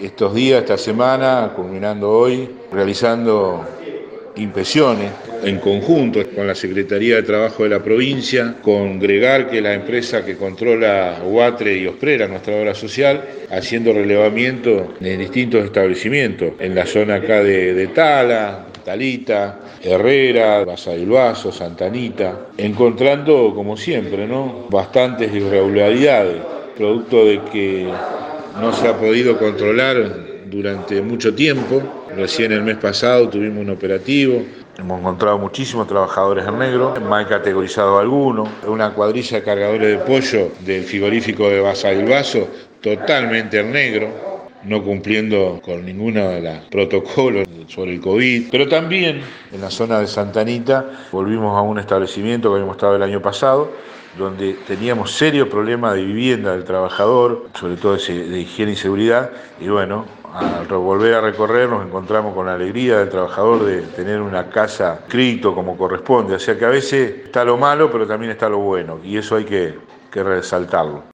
estos días, esta semana, culminando hoy, realizando inspecciones en conjunto con la Secretaría de Trabajo de la provincia, con Gregar, que es la empresa que controla Huatre y Osprera, nuestra obra social, haciendo relevamiento en distintos establecimientos, en la zona acá de Tala, Talita, Herrera, Basavilbaso, Santa Anita, encontrando, como siempre, ¿no?, bastantes irregularidades, producto de que no se ha podido controlar durante mucho tiempo. Recién el mes pasado tuvimos un operativo, hemos encontrado muchísimos trabajadores en negro, mal categorizado algunos, una cuadrilla de cargadores de pollo del frigorífico de Basavilbaso totalmente en negro, no cumpliendo con ninguno de los protocolos sobre el COVID. Pero también en la zona de Santa Anita volvimos a un establecimiento que habíamos estado el año pasado, donde teníamos serios problemas de vivienda del trabajador, sobre todo de higiene y seguridad, y bueno, al volver a recorrer nos encontramos con la alegría del trabajador de tener una casa escrito como corresponde. O sea que a veces está lo malo, pero también está lo bueno, y eso hay que resaltarlo.